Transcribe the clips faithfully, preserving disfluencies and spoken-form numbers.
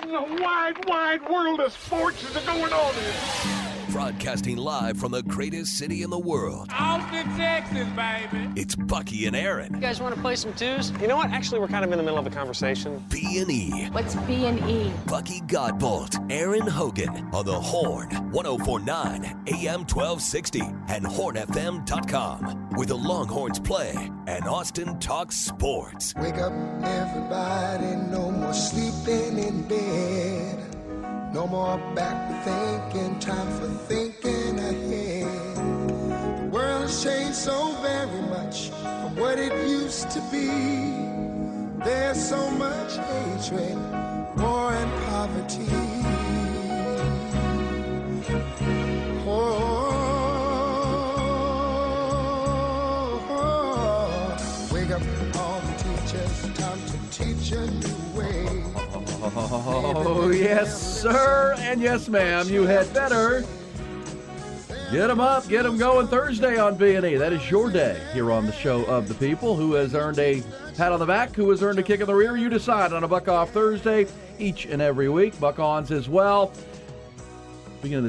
in the wide, wide world of sports is going on here? Broadcasting live from the greatest city in the world. Austin, Texas, baby. It's Bucky and Aaron. You guys want to play some twos? You know what? Actually, we're kind of in the middle of a conversation. B and E. What's B and E? Bucky Godbolt, Aaron Hogan on the Horn, one oh four point nine A M twelve sixty and horn f m dot com, where the Longhorns play and Austin talks sports. Wake up, everybody, no more sleeping in bed. No more back thinking, time for thinking ahead. The world has changed so very much from what it used to be. There's so much hatred, war and poverty. Oh, oh, oh. Wake up all the teachers, time to teach a new way. Oh, yes, sir, and yes, ma'am, you had better get them up, get them going Thursday on B and E. That is your day here on the Show of the People. Who has earned a pat on the back? Who has earned a kick in the rear? You decide on a Buck Off Thursday each and every week. Buck Ons as well. Speaking of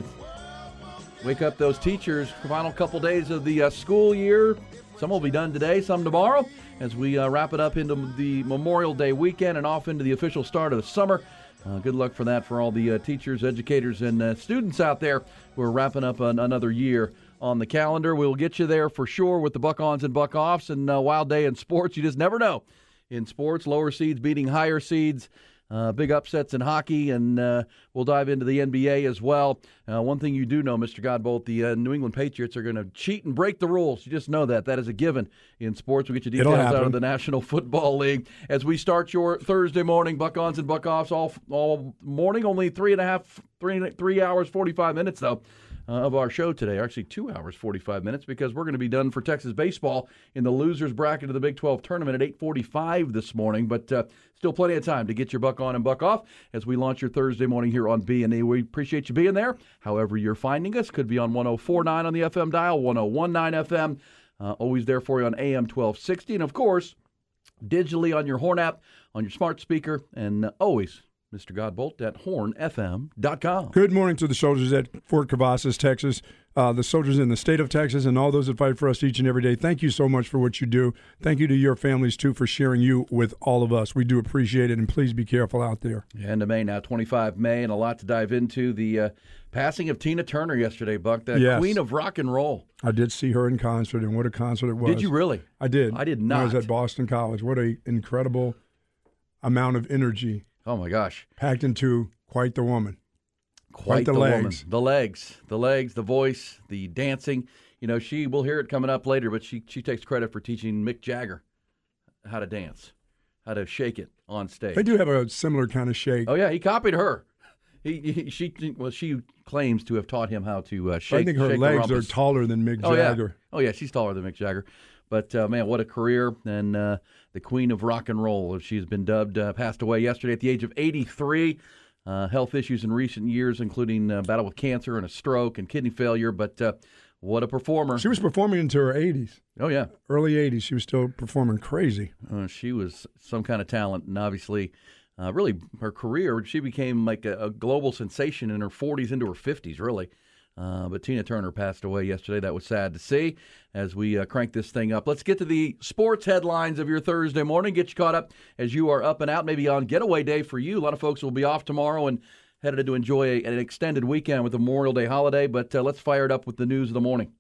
the wake up those teachers, the final couple days of the uh, school year. Some will be done today, some tomorrow, as we uh, wrap it up into the Memorial Day weekend and off into the official start of the summer. Uh, good luck for that for all the uh, teachers, educators, and uh, students out there who are wrapping up an, another year on the calendar. We'll get you there for sure with the Buck-Ons and Buck-Offs and uh, Wild Day in sports. You just never know. In sports, lower seeds beating higher seeds. Uh, big upsets in hockey, and uh, we'll dive into the N B A as well. Uh, one thing you do know, Mister Godbolt, the uh, New England Patriots are going to cheat and break the rules. You just know that. That is a given in sports. We'll get you details out of the National Football League as we start your Thursday morning Buck-Ons and Buck-Offs all all morning. Only three and a half, three, three hours, forty-five minutes, though. Uh, of our show today, actually two hours, forty-five minutes, because we're going to be done for Texas baseball in the losers bracket of the Big twelve tournament at eight forty-five this morning, but uh, still plenty of time to get your buck on and buck off as we launch your Thursday morning here on B and E. We appreciate you being there. However you're finding us, could be on one oh four point nine on the F M dial, one oh one point nine F M, uh, always there for you on A M twelve sixty, and of course, digitally on your Horn app, on your smart speaker, and uh, always Mister Godbolt at horn f m dot com. Good morning to the soldiers at Fort Cavazos, Texas, uh, the soldiers in the state of Texas, and all those that fight for us each and every day. Thank you so much for what you do. Thank you to your families, too, for sharing you with all of us. We do appreciate it, and please be careful out there. End of May now, twenty-five May, and a lot to dive into. The uh, passing of Tina Turner yesterday, Buck, the yes. queen of rock and roll. I did see her in concert, and what a concert it was. Did you really? I did. I did not. I was at Boston College. What an incredible amount of energy. Oh, my gosh. Packed into quite the woman. Quite, quite the, the legs. Woman. The legs. The legs, the voice, the dancing. You know, she, we'll hear it coming up later, but she, she takes credit for teaching Mick Jagger how to dance, how to shake it on stage. They do have a similar kind of shake. Oh, yeah, he copied her. He, he she well, she claims to have taught him how to uh, shake. I think her shake legs are taller than Mick oh, Jagger. Yeah. Oh, yeah, she's taller than Mick Jagger. But, uh, man, what a career, and uh, the queen of rock and roll, as she's been dubbed, uh, passed away yesterday at the age of eighty-three. Uh, health issues in recent years, including uh, battle with cancer and a stroke and kidney failure, but uh, what a performer. She was performing into her eighties. Oh, yeah. Early eighties, she was still performing crazy. Uh, she was some kind of talent, and obviously, uh, really, her career, she became like a, a global sensation in her forties into her fifties, really. Uh, but Tina Turner passed away yesterday. That was sad to see as we uh, crank this thing up. Let's get to the sports headlines of your Thursday morning. Get you caught up as you are up and out, maybe on getaway day for you. A lot of folks will be off tomorrow and headed to enjoy a, an extended weekend with the Memorial Day holiday. But uh, let's fire it up with the news of the morning.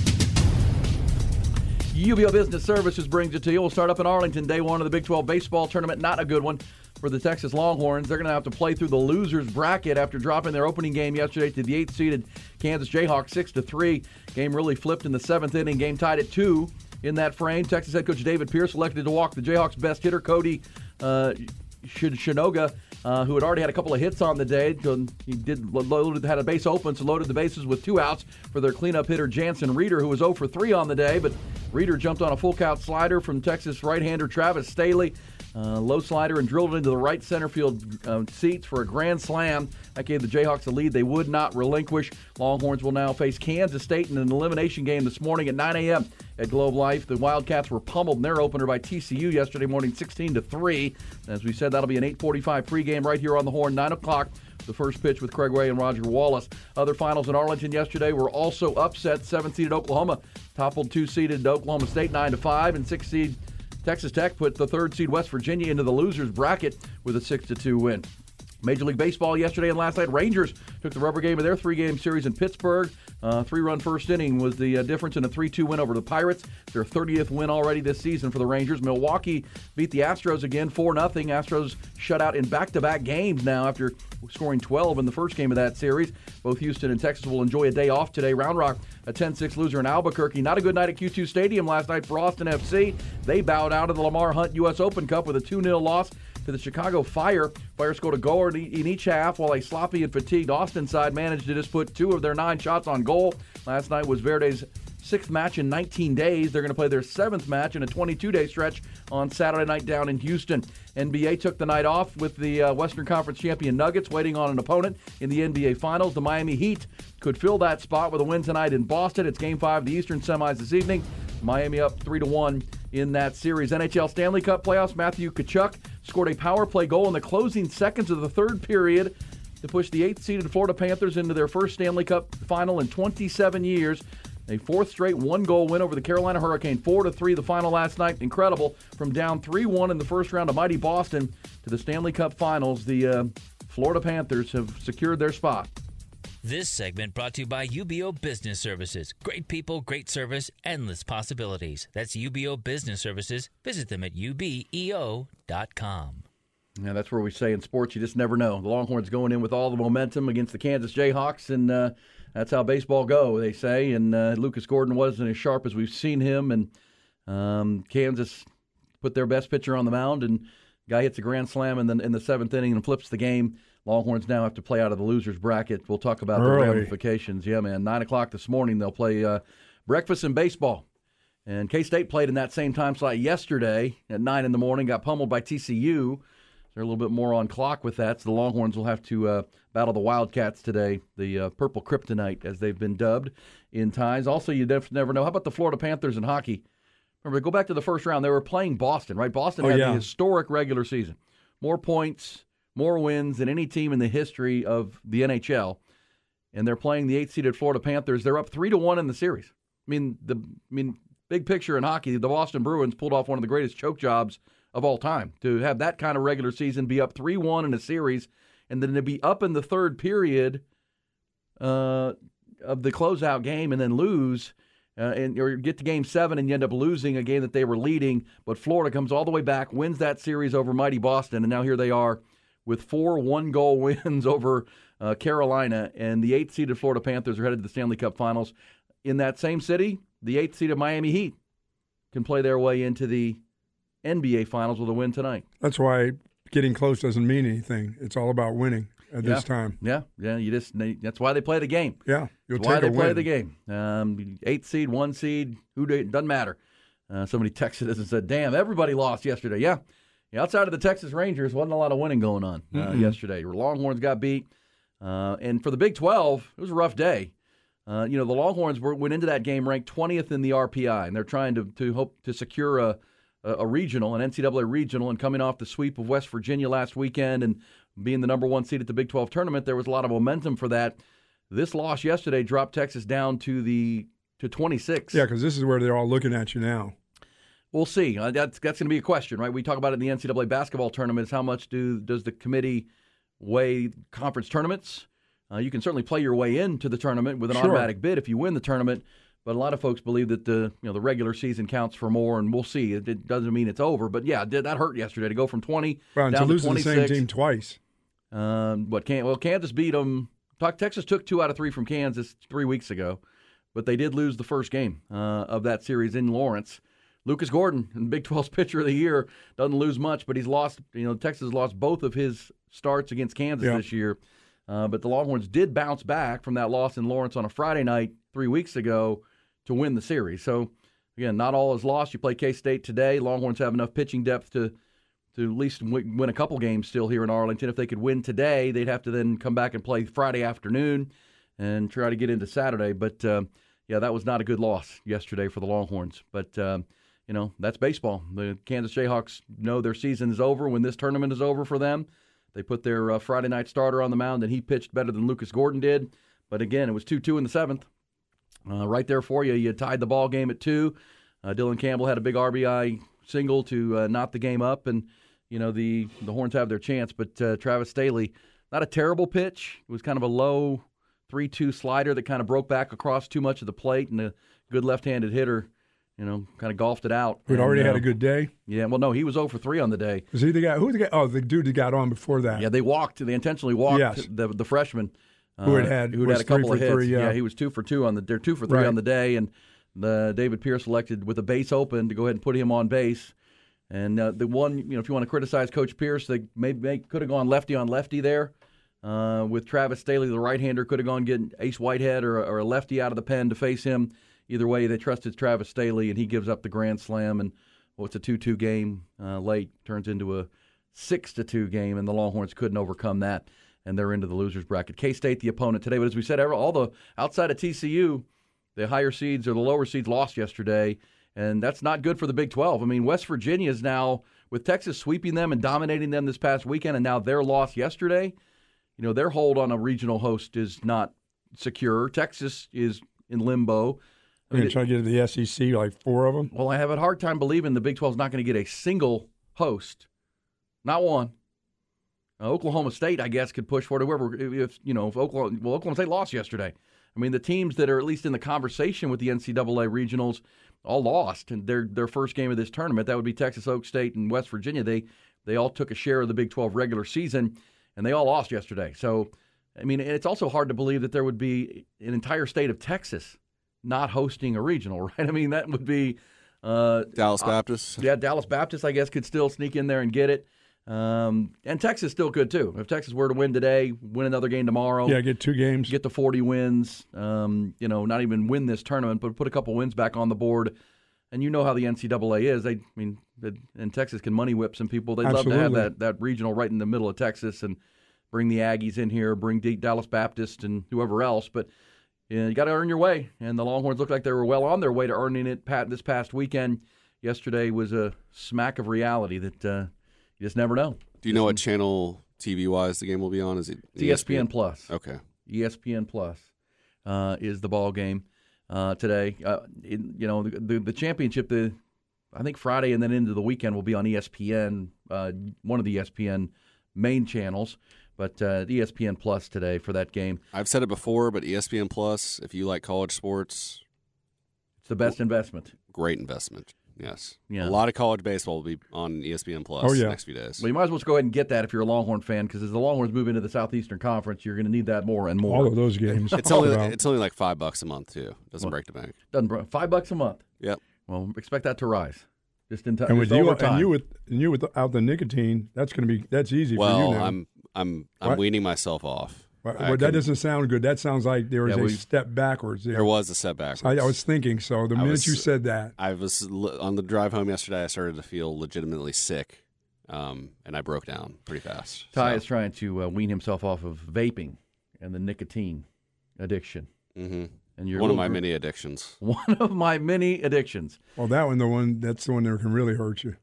U B O Business Services brings it to you. We'll start up in Arlington, day one of the Big twelve baseball tournament. Not a good one for the Texas Longhorns. They're going to have to play through the losers bracket after dropping their opening game yesterday to the eighth-seeded Kansas Jayhawks six to three. Game really flipped in the seventh inning. Game tied at two in that frame. Texas head coach David Pierce elected to walk the Jayhawks' best hitter, Cody uh, Shinoga, uh, who had already had a couple of hits on the day. He did loaded, had a base open, so loaded the bases with two outs for their cleanup hitter Jansen Reeder, who was oh for three on the day. But Reeder jumped on a full count slider from Texas right-hander Travis Staley. Uh, low slider and drilled it into the right center field uh, seats for a grand slam. That gave the Jayhawks a lead they would not relinquish. Longhorns will now face Kansas State in an elimination game this morning at nine a.m. at Globe Life. The Wildcats were pummeled in their opener by T C U yesterday morning, sixteen to three. As we said, that'll be an eight forty-five pregame right here on the Horn, nine o'clock. The first pitch with Craig Way and Roger Wallace. Other finals in Arlington yesterday were also upset. Seven-seeded Oklahoma toppled two-seeded Oklahoma State nine to five, and six-seed Texas Tech put the third-seed West Virginia into the losers bracket with a six to two win. Major League Baseball yesterday and last night, Rangers took the rubber game of their three-game series in Pittsburgh. Uh, three-run first inning was the uh, difference in a three two win over the Pirates. Their thirtieth win already this season for the Rangers. Milwaukee beat the Astros again four nothing. Astros shut out in back-to-back games now after scoring twelve in the first game of that series. Both Houston and Texas will enjoy a day off today. Round Rock, a ten six loser in Albuquerque. Not a good night at Q two Stadium last night for Austin F C. They bowed out of the Lamar Hunt U S Open Cup with a two nil loss to the Chicago Fire. Fire scored a goal in each half, while a sloppy and fatigued Austin side managed to just put two of their nine shots on goal. Last night was Verde's sixth match in nineteen days. They're going to play their seventh match in a twenty-two day stretch on Saturday night down in Houston. N B A took the night off with the uh, Western Conference champion Nuggets waiting on an opponent in the N B A Finals. The Miami Heat could fill that spot with a win tonight in Boston. It's Game five of the Eastern semis this evening. Miami up three to one in that series. N H L Stanley Cup playoffs, Matthew Tkachuk scored a power play goal in the closing seconds of the third period to push the eighth-seeded Florida Panthers into their first Stanley Cup final in twenty-seven years. A fourth straight one-goal win over the Carolina Hurricane, four to three the final last night. Incredible. From down three one in the first round of mighty Boston to the Stanley Cup finals, the uh, Florida Panthers have secured their spot. This segment brought to you by U B O Business Services. Great people, great service, endless possibilities. That's U B O Business Services. Visit them at U B E O dot com. Yeah, that's where we say in sports, you just never know. The Longhorns going in with all the momentum against the Kansas Jayhawks, and uh, that's how baseball go, they say. And uh, Lucas Gordon wasn't as sharp as we've seen him, and um, Kansas put their best pitcher on the mound, and guy hits a grand slam in the, in the seventh inning and flips the game. Longhorns now have to play out of the losers bracket. We'll talk about Early. the ramifications. Yeah, man, nine o'clock this morning they'll play uh, breakfast and baseball. And K-State played in that same time slot yesterday at nine in the morning, got pummeled by T C U. They're a little bit more on clock with that, so the Longhorns will have to uh, battle the Wildcats today, the uh, Purple Kryptonite, as they've been dubbed in ties. Also, you never know. How about the Florida Panthers in hockey? Remember, go back to the first round. They were playing Boston, right? Boston Oh, had yeah. the historic regular season. More points, more wins than any team in the history of the N H L. And they're playing the eighth-seeded Florida Panthers. They're up three to one in the series. I mean, the I mean, big picture in hockey, the Boston Bruins pulled off one of the greatest choke jobs of all time. To have that kind of regular season, be up three one in a series, and then to be up in the third period uh, of the closeout game and then lose, uh, and or get to game seven and you end up losing a game that they were leading. But Florida comes all the way back, wins that series over mighty Boston, and now here they are with four one-goal wins over uh, Carolina, and the eighth-seeded Florida Panthers are headed to the Stanley Cup Finals. In that same city, the eighth-seeded Miami Heat can play their way into the N B A Finals with a win tonight. That's why getting close doesn't mean anything. It's all about winning at yeah. this time. Yeah, yeah. You just that's why they play the game. Yeah, you'll that's take why a they play win. the game. Um, eighth seed, one seed, who do, doesn't matter. Uh, somebody texted us and said, "Damn, everybody lost yesterday." Yeah, yeah. Outside of the Texas Rangers, wasn't a lot of winning going on uh, Mm-mm. yesterday. Longhorns got beat, uh, and for the Big twelve, it was a rough day. Uh, you know, the Longhorns were, went into that game ranked twentieth in the R P I, and they're trying to to hope to secure a. a regional, an N C double A regional, and coming off the sweep of West Virginia last weekend and being the number one seed at the Big twelve tournament, there was a lot of momentum for that. This loss yesterday dropped Texas down to the to twenty-six. Yeah, because this is where they're all looking at you now. We'll see. Uh, that's that's going to be a question, right? We talk about it in the N C double A basketball tournaments. How much do does the committee weigh conference tournaments? Uh, you can certainly play your way into the tournament with an Sure. automatic bid if you win the tournament. But a lot of folks believe that the you know the regular season counts for more, and we'll see. It, it doesn't mean it's over, but yeah, did that hurt yesterday to go from twenty Well, and down to to lose to the twenty-six? same team twice. Um, what can well Kansas beat them. Texas took two out of three from Kansas three weeks ago, but they did lose the first game uh, of that series in Lawrence. Lucas Gordon, Big twelve's pitcher of the year, doesn't lose much, but he's lost. You know, Texas lost both of his starts against Kansas Yeah. this year. Uh, but the Longhorns did bounce back from that loss in Lawrence on a Friday night three weeks ago to win the series. So, again, not all is lost. You play K-State today. Longhorns have enough pitching depth to to at least w- win a couple games still here in Arlington. If they could win today, they'd have to then come back and play Friday afternoon and try to get into Saturday. But, uh, yeah, that was not a good loss yesterday for the Longhorns. But, um, you know, that's baseball. The Kansas Jayhawks know their season is over when this tournament is over for them. They put their uh, Friday night starter on the mound, and he pitched better than Lucas Gordon did. But, again, it was two two in the seventh. Uh, right there for you. You tied the ball game at two. Uh, Dylan Campbell had a big R B I single to uh, knot the game up, and, you know, the, the Horns have their chance. But uh, Travis Staley, not a terrible pitch. It was kind of a low three two slider that kind of broke back across too much of the plate, and a good left-handed hitter, you know, kind of golfed it out. Who'd and, already uh, had a good day? Yeah, well, no, he was zero for three on the day. Was he the guy? Who the guy? Oh, the dude that got on before that. Yeah, they walked. They intentionally walked Yes. the the freshman. Uh, Who had had- who had was had a couple three of for hits. three, yeah. he was two for two on the. They're two for three Right. on the day, and the David Pierce elected with a base open to go ahead and put him on base. And uh, the one, you know, if you want to criticize Coach Pierce, they maybe could have gone lefty on lefty there. Uh, with Travis Staley, the right-hander, could have gone getting Ace Whitehead or, or a lefty out of the pen to face him. Either way, they trusted Travis Staley, and he gives up the grand slam. And well, it's a two two game uh, late, turns into a six to two game, and the Longhorns couldn't overcome that, and they're into the losers bracket. K-State, the opponent today, but as we said, all the outside of T C U, the higher seeds or the lower seeds lost yesterday, and that's not good for the Big twelve. I mean, West Virginia is now, with Texas sweeping them and dominating them this past weekend, and now their loss yesterday, you know, their hold on a regional host is not secure. Texas is in limbo. I They're mean, trying to get to the S E C, like four of them. well, I have a hard time believing the Big twelve is not going to get a single host, not one. Uh, Oklahoma State, I guess, could push for it. Whoever, if you know, if Oklahoma, well, Oklahoma State lost yesterday. I mean, the teams that are at least in the conversation with the N C double A regionals all lost in their their first game of this tournament. That would be Texas, Oak State, and West Virginia. They they all took a share of the Big twelve regular season, and they all lost yesterday. So, I mean, it's also hard to believe that there would be an entire state of Texas not hosting a regional, right? I mean, that would be uh, Dallas Baptist. Uh, yeah, Dallas Baptist, I guess, could still sneak in there and get it. Um, and Texas still could, too. If Texas were to win today, win another game tomorrow. Yeah, get two games. Get to forty wins, um, you know, not even win this tournament, but put a couple wins back on the board. And you know how the N C double A is. They, I mean, and Texas can money whip some people. They'd Absolutely. love to have that, that regional right in the middle of Texas and bring the Aggies in here, bring D- Dallas Baptist and whoever else. But yeah, you got to earn your way. And the Longhorns looked like they were well on their way to earning it Pat, this past weekend. Yesterday was a smack of reality that uh, you just never know. Do you know what channel T V-wise the game will be on? Is it E S P N Plus? Okay. E S P N Plus uh, is the ball game uh, today. Uh, it, you know, the, the the championship, the I think Friday and then into the weekend will be on E S P N, uh, one of the E S P N main channels. But uh, E S P N Plus today for that game. I've said it before, but E S P N Plus, if you like college sports, it's the best investment. Great investment. Yes. Yeah. A lot of college baseball will be on E S P N Plus Oh, yeah. the next few days. Well, you might as well just go ahead and get that if you're a Longhorn fan, because as the Longhorns move into the Southeastern Conference, you're going to need that more and more. All of those games. It's only it's only like five bucks a month too. Doesn't Well, break the bank. Doesn't bro- five bucks a month. Yep. Well, expect that to rise. Just in time. And with just you, over time. and you with and you without the nicotine, that's going to be that's easy for you Well, now. I'm I'm I'm What? weaning myself off. Well, I that couldn't- doesn't sound good. That sounds like there was Yeah, a we- step backwards there. There was a setback. I, I was thinking so. The I minute was- you said that, I was l- on the drive home yesterday. I started to feel legitimately sick, um, and I broke down pretty fast. Ty So, is trying to uh, wean himself off of vaping and the nicotine addiction. mhm. And you're one a of my little- many addictions. One of my many addictions. well, that one, the one that's the one that can really hurt you.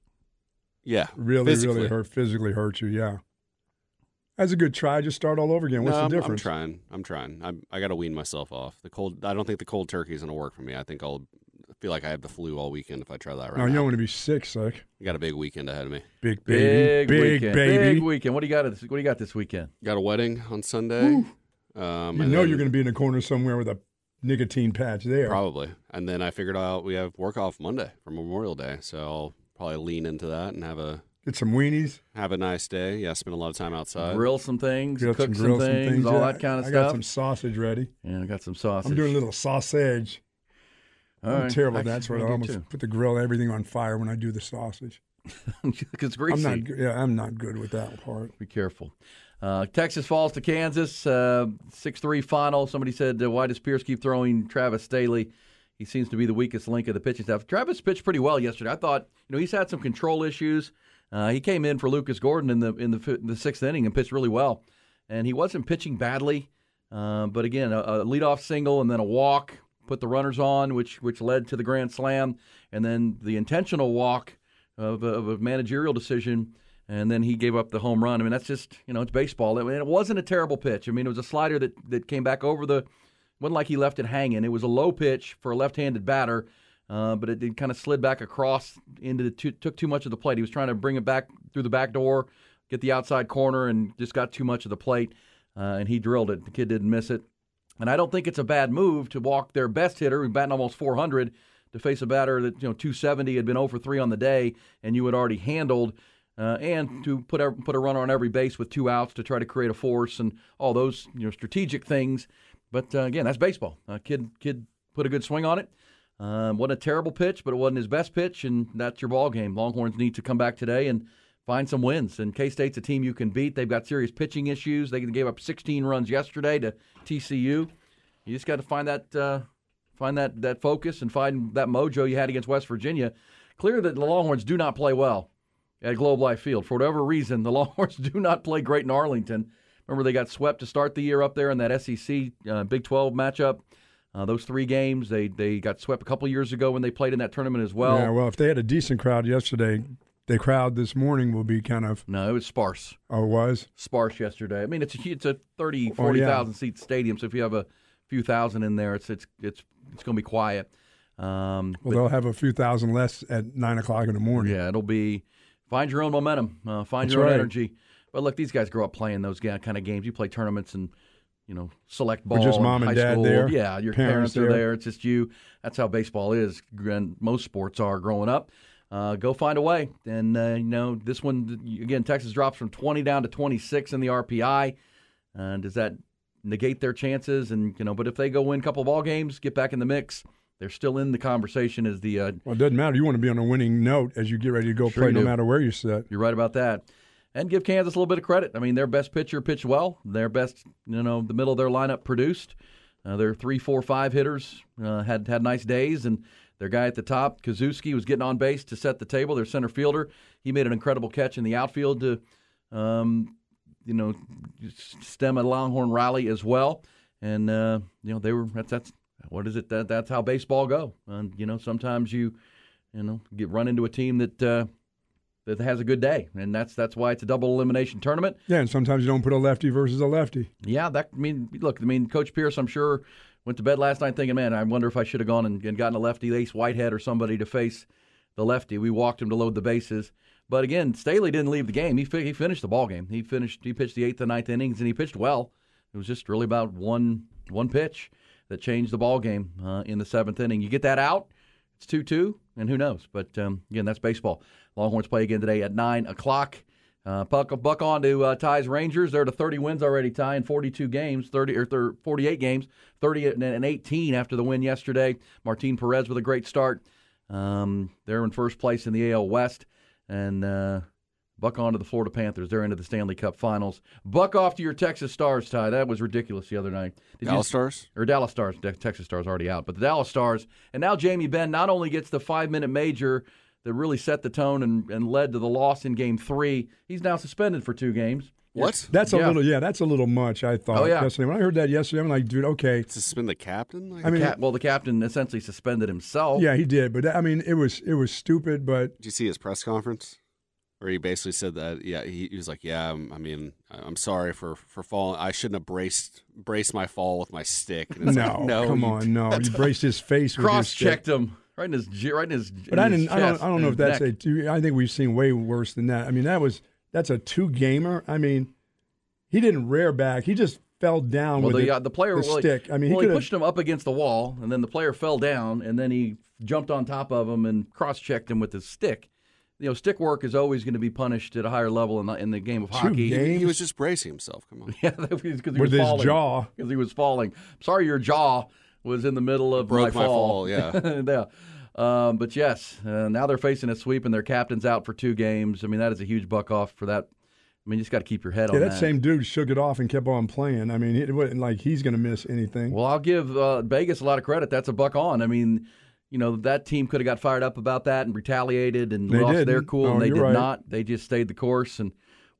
Yeah, Really, physically. really hurt, physically hurt you. Yeah. That's a good try. Just start all over again. What's No, the I'm, difference? I'm trying. I'm trying. I'm, I got to wean myself off the cold. I don't think the cold turkey is going to work for me. I think I'll feel like I have the flu all weekend if I try that right No, you now. don't want to be sick, sick. I got a big weekend ahead of me. Big baby, Big, big weekend. baby. Big weekend. What do you got? This, what do you got this weekend? Got a wedding on Sunday. Um, You and know then- you're going to be in the corner somewhere with a nicotine patch there. Probably. And then I figured out we have work off Monday for Memorial Day, so I'll probably lean into that and have a Get some weenies. have a nice day. Yeah, spend a lot of time outside. Grill some things, Grill cook some, grill things, all Yeah, that kind of I stuff. got some sausage ready. Yeah, I got some sausage. I'm doing a little sausage. All I'm right. terrible. Actually, That's what I do almost too. put the grill, everything on fire when I do the sausage. It's greasy. I'm not. good- Yeah, I'm not good with that part. Be careful. Uh, Texas falls to Kansas, uh, six three final. Somebody said, uh, why does Pierce keep throwing Travis Staley? He seems to be the weakest link of the pitching staff. Travis pitched pretty well yesterday. I thought, you know, he's had some control issues. Uh, he came in for Lucas Gordon in the in the, fi- the sixth inning and pitched really well. And he wasn't pitching badly. Uh, but again, a, a leadoff single and then a walk put the runners on, which which led to the grand slam, and then the intentional walk of a, of a managerial decision, and then he gave up the home run. I mean, that's just, you know, it's baseball. I mean, it wasn't a terrible pitch. I mean, it was a slider that, that came back over the – wasn't like he left it hanging. It was a low pitch for a left-handed batter, uh, but it, it kind of slid back across into the two, – took too much of the plate. He was trying to bring it back through the back door, get the outside corner, and just got too much of the plate, uh, and he drilled it. The kid didn't miss it. And I don't think it's a bad move to walk their best hitter, who's batting almost four hundred, to face a batter that, you know, two seventy, had been oh for three on the day, and you had already handled, uh, and to put a, put a runner on every base with two outs to try to create a force and all those, you know, strategic things. But, uh, again, that's baseball. Uh, kid kid put a good swing on it. Uh, wasn't a terrible pitch, but it wasn't his best pitch, and that's your ball game. Longhorns need to come back today and find some wins. And K-State's a team you can beat. They've got serious pitching issues. They gave up sixteen runs yesterday to T C U. You just got to find that uh, find that, that focus and find that mojo you had against West Virginia. Clear that the Longhorns do not play well at Globe Life Field. For whatever reason, the Longhorns do not play great in Arlington. Remember, they got swept to start the year up there in that S E C uh, Big twelve matchup. Uh, those three games, they they got swept a couple years ago when they played in that tournament as well. Yeah, well, if they had a decent crowd yesterday, the crowd this morning will be kind of... No, it was sparse. Oh, it was? Sparse yesterday. I mean, it's a, it's a thirty, forty thousand oh, yeah. seat stadium, so if you have a few thousand in there, it's it's it's it's going to be quiet. Um, well, but, they'll have a few thousand less at nine o'clock in the morning. Yeah, it'll be find your own momentum, uh, find That's your own right. energy. But look, these guys grow up playing those kind of games. You play tournaments and, you know, select ball. Or just in mom and high dad school. there. Yeah, your Parents parents, are there. there. It's just you. That's how baseball is, and most sports are growing up. Uh, go find a way. And, uh, you know, this one, again, Texas drops from twenty down to twenty-six in the R P I. Uh, does that negate their chances? And, you know, but if they go win a couple ball games, get back in the mix, they're still in the conversation as the uh, – Well, it doesn't matter. You want to be on a winning note as you get ready to go Sure play you no do. matter where you sit. You're right about that. And give Kansas a little bit of credit. I mean, their best pitcher pitched well. Their best, you know, the middle of their lineup produced. Uh, their three, four, five hitters uh, had had nice days, and their guy at the top, Kazuski, was getting on base to set the table. Their center fielder, he made an incredible catch in the outfield to, um, you know, stem a Longhorn rally as well. And uh, you know, they were that's that's what is it that that's how baseball go. And you know, sometimes you, you know, get run into a team that. Uh, that has a good day, and that's that's why it's a double elimination tournament. Yeah, and sometimes you don't put a lefty versus a lefty. Yeah, that I mean, look, I mean, Coach Pierce, I'm sure, went to bed last night thinking, man, I wonder if I should have gone and, and gotten a lefty, Ace Whitehead or somebody to face the lefty. We walked him to load the bases, but again, Staley didn't leave the game. He fi- he finished the ball game. He finished. He pitched the eighth and ninth innings, and he pitched well. It was just really about one one pitch that changed the ball game uh, in the seventh inning. You get that out, it's two two, and who knows? But um, again, that's baseball. Longhorns play again today at nine o'clock. Uh, buck, buck on to uh, Ty's Rangers. They're to thirty wins already, Ty, in forty-two games, thirty or thirty, forty-eight games, thirty and eighteen after the win yesterday. Martin Perez with a great start. Um, they're in first place in the A L West. And uh, buck on to the Florida Panthers. They're into the Stanley Cup Finals. Buck off to your Texas Stars, Ty. That was ridiculous the other night. Did Dallas you, Stars? Or Dallas Stars. De- Texas Stars already out. But the Dallas Stars. And now Jamie Benn not only gets the five-minute major that really set the tone and, and led to the loss in Game Three. He's now suspended for two games. What? That's a Yeah. little, yeah, that's a little much, I thought. Oh, yeah. Yesterday. When I heard that yesterday, I'm like, dude, okay. Suspend the captain? Like, I mean, Cap, well, the captain essentially suspended himself. yeah, he did. But, I mean, it was it was stupid, but did you see his press conference? Where he basically said that, yeah, he, he was like, yeah, I'm, I mean, I'm sorry for, for falling. I shouldn't have braced braced my fall with my stick. And it's no, like, no, come you- on, no. He braced his face with his stick. Cross-checked him right in his j- right in his. But in I his didn't. I don't. chest I don't and know if his that's neck. a two. I think we've seen way worse than that. I mean, that was that's a two gamer. I mean, he didn't rear back. He just fell down Well, with the, the, uh, the player the well, he- stick. I mean, well, he he could pushed him up against the wall, and then the player fell down, and then he jumped on top of him and cross-checked him with his stick. You know, stick work is always going to be punished at a higher level in the, in the game of Two hockey. games? He, he was just bracing himself. Come on. Yeah, because he with was his falling. jaw. Because he was falling. Sorry, your jaw was in the middle of Broke my my fall. fall, yeah. yeah. Um, but yes, uh, now they're facing a sweep, and their captain's out for two games. I mean, that is a huge buck off for that. I mean, you just got to keep your head Yeah, on that that. same dude shook it off and kept on playing. I mean, it wasn't like he's going to miss anything. Well, I'll give uh, Vegas a lot of credit. That's a buck on. I mean, you know, that team could have got fired up about that and retaliated and They lost didn't. their cool, Oh, and they you're did right. not. They just stayed the course and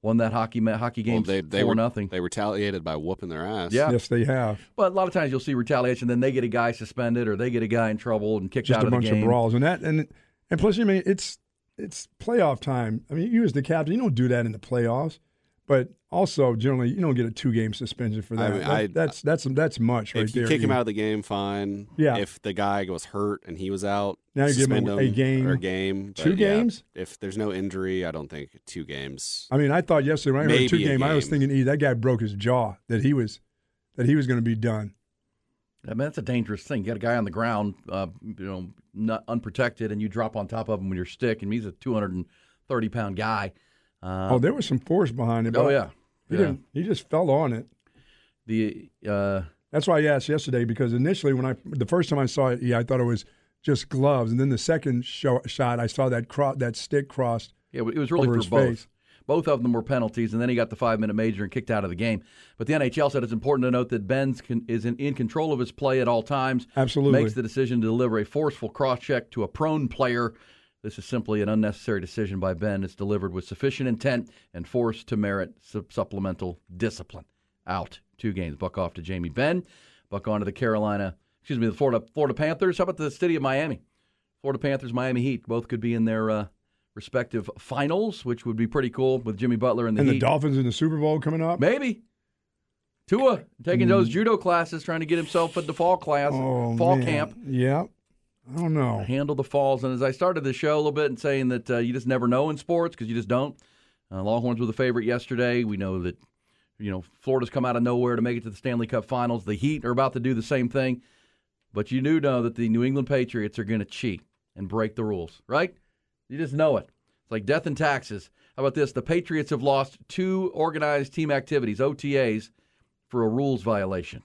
won that hockey hockey game well, they, they four were, nothing. They retaliated by whooping their ass. Yeah. Yes, they have. But a lot of times you'll see retaliation, then they get a guy suspended or they get a guy in trouble and kicked Just out a of the bunch game. of brawls and that, and and plus, I mean, it's it's playoff time. I mean, you as the captain, you don't do that in the playoffs. But also, generally, you don't get a two-game suspension for that. I mean, that I, that's that's that's much right if you there. kick him out of the game, fine. Yeah. If the guy was hurt and he was out, Now you give him suspend a- a game. or a game. Two But, yeah, games? if there's no injury, I don't think two games. I mean, I thought yesterday when I heard Maybe two a game, I was game. thinking, "E, that guy broke his jaw. That he was that he was going to be done." I mean, that's a dangerous thing. You got a guy on the ground, uh, you know, not unprotected, and you drop on top of him with your stick, and he's a two hundred thirty pound guy. Uh, oh, there was some force behind it. Oh but yeah, he yeah. didn't. He just fell on it. The uh, That's why I asked yesterday because initially when I the first time I saw it, yeah, I thought it was just gloves, and then the second show, shot, I saw that cro- that stick crossed. yeah, it was really over for his both. face. Both of them were penalties, and then he got the five minute major and kicked out of the game. But the N H L said it's important to note that Benz can, is in, in control of his play at all times. Absolutely. Makes the decision to deliver a forceful cross check to a prone player. This is simply an unnecessary decision by Ben. It's delivered with sufficient intent and force to merit su- supplemental discipline. Out. Two games. Buck off to Jamie Benn. Buck on to the Carolina, excuse me, the Florida Florida Panthers. How about the city of Miami? Florida Panthers, Miami Heat. Both could be in their uh, respective finals, which would be pretty cool with Jimmy Butler and the And Heat. the Dolphins in the Super Bowl coming up. Maybe. Tua taking those judo classes, trying to get himself at the fall class, Oh, fall man. camp. Yeah. I don't know. Handle the falls. And as I started the show a little bit and saying that uh, you just never know in sports because you just don't. Uh, Longhorns were the favorite yesterday. We know that, you know, Florida's come out of nowhere to make it to the Stanley Cup Finals. The Heat are about to do the same thing. But you do know that the New England Patriots are going to cheat and break the rules, right? You just know it. It's like death and taxes. How about this? The Patriots have lost two organized team activities, O T As, for a rules violation.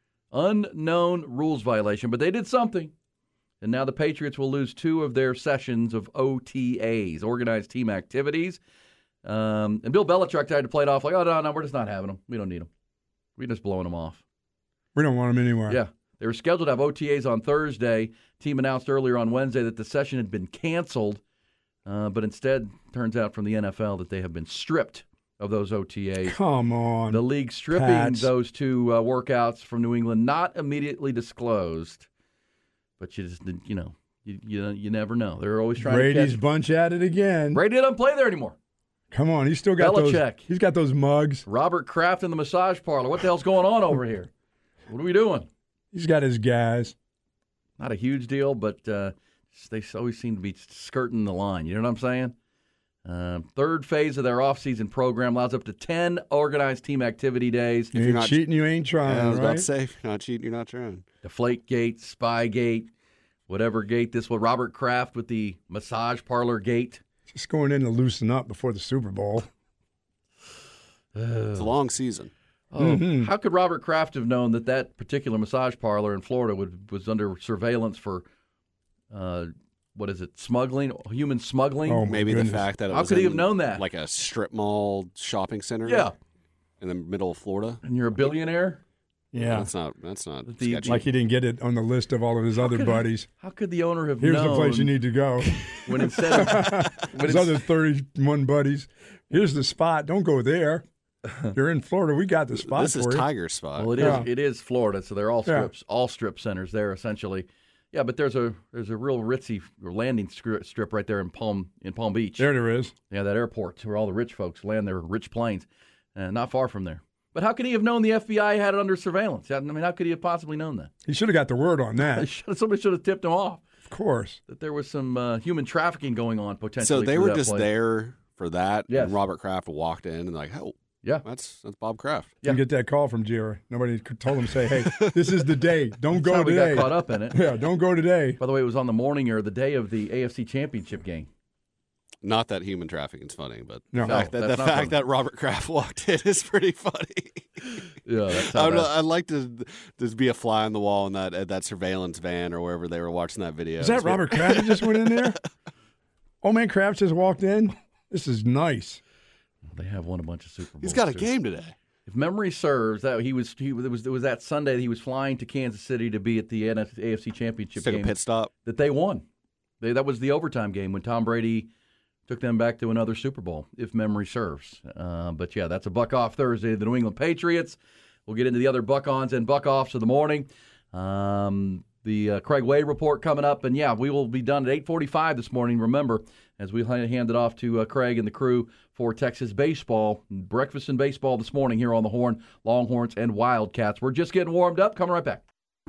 Unknown rules violation, but they did something. And now the Patriots will lose two of their sessions of O T As, organized team activities. Um, and Bill Belichick tried to play it off like, oh, no, no, we're just not having them. We don't need them. We're just blowing them off. We don't want them anywhere. Yeah. They were scheduled to have O T As on Thursday. Team announced earlier on Wednesday that the session had been canceled, uh, but instead, turns out from the N F L that they have been stripped of those O T As. Come on. The league stripping Pats. those two uh, workouts from New England, not immediately disclosed, but you just, you know, you you, you never know. They're always trying Brady's to catch. bunch at it again. Brady doesn't play there anymore. Come on, he's still got Belichick. those. He's got those mugs. Robert Kraft in the massage parlor. What the hell's going on over here? What are we doing? He's got his guys. Not a huge deal, but uh, they always seem to be skirting the line. You know what I'm saying? Uh, third phase of their offseason program allows up to ten organized team activity days. You you're ain't not- cheating, you ain't trying, I was right? about to say, if you're not cheating, you're not trying. Deflategate, Spygate, whatever gate this was. Robert Kraft with the massage parlor gate. Just going in to loosen up before the Super Bowl. It's a long season. Oh, Mm-hmm. how could Robert Kraft have known that that particular massage parlor in Florida would, was under surveillance for, uh, what is it, smuggling, human smuggling? Oh, my Maybe goodness. the fact that it How was could he in, have known that? like a strip mall shopping center. Yeah. In the middle of Florida. And you're a billionaire? Yeah. That's not. That's not The- sketchy. Like he didn't get it on the list of all of his other could- buddies. How could the owner have Here's known the place you need to go. when instead of, when His it's- other thirty-one buddies. Here's the spot. Don't go there. You're in Florida. We got the spot this is for you. Tiger Spot. Well, it is. Yeah. It is Florida, so they're all Yeah. strips, all strip centers there essentially. Yeah, but there's a there's a real ritzy landing stri- strip right there in Palm in Palm Beach. There there is. Yeah, that airport where all the rich folks land their rich planes, uh, not far from there. But how could he have known the F B I had it under surveillance? I mean, how could he have possibly known that? He should have got the word on that. Somebody should have tipped him off Of course. that there was some uh, human trafficking going on potentially. So they through were that just place. there for that. Yes. And Robert Kraft walked in and like, oh, Yeah. that's that's Bob Kraft. Yeah. Didn't get that call from Jerry. Nobody could told him, say, hey, this is the day. Don't That's go how we today. got caught up in it. Yeah, don't go today. By the way, it was on the morning or the day of the A F C Championship game. Not that human trafficking is funny, but No. the fact, No, that, that's the not fact funny. that Robert Kraft walked in is pretty funny. Yeah, that's how I'd, that- I'd like to just be a fly on the wall in that at that surveillance van or wherever they were watching that video. Is that It's what- Robert Kraft that just went in there? Old man Kraft just walked in. This is nice. They have won a bunch of Super Bowls. He's got a too. game today. If memory serves, that he was he was it was it was that Sunday that he was flying to Kansas City to be at the N F A F C Championship Just took game a pit stop. that they won. They, that was the overtime game when Tom Brady Took them back to another Super Bowl, if memory serves. Uh, but, yeah, that's a Buck-Off Thursday. The New England Patriots. We'll get into the other Buck-Ons and Buck-Offs of the morning. Um, the uh, Craig Way report coming up. And, yeah, we will be done at eight forty-five this morning, remember, as we hand it off to uh, Craig and the crew for Texas baseball. Breakfast in baseball this morning here on the Horn, Longhorns and Wildcats. We're just getting warmed up. Coming right back.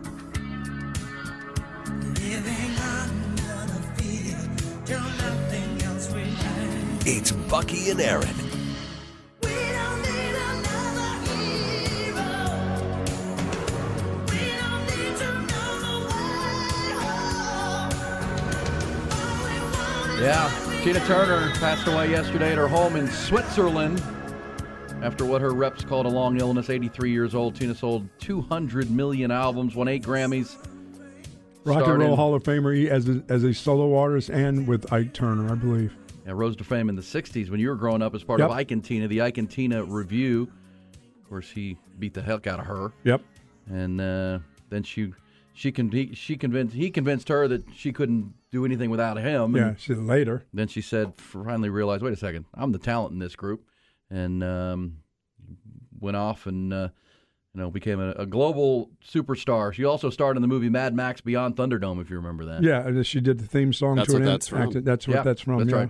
It's Bucky and Aaron. Yeah, Tina Turner passed away yesterday at her home in Switzerland after what her reps called a long illness. eighty-three years old. Tina sold two hundred million albums, won eight Grammys. Rock and Roll Hall of Famer as a, as a solo artist and with Ike Turner, I believe. Yeah, rose to fame in the sixties when you were growing up as part yep. of Ike and Tina, the Ike and Tina Review. Of course, he beat the heck out of her. Yep. And uh, then she she con- he, she convinced he convinced her that she couldn't do anything without him. Yeah, she later. Then she said, finally realized, wait a second, I'm the talent in this group, and um, went off and uh, you know became a, a global superstar. She also starred in the movie Mad Max Beyond Thunderdome, if you remember that. Yeah, and she did the theme song that's to what an that's from. Acted. That's what yeah, that's from. That's yeah. right.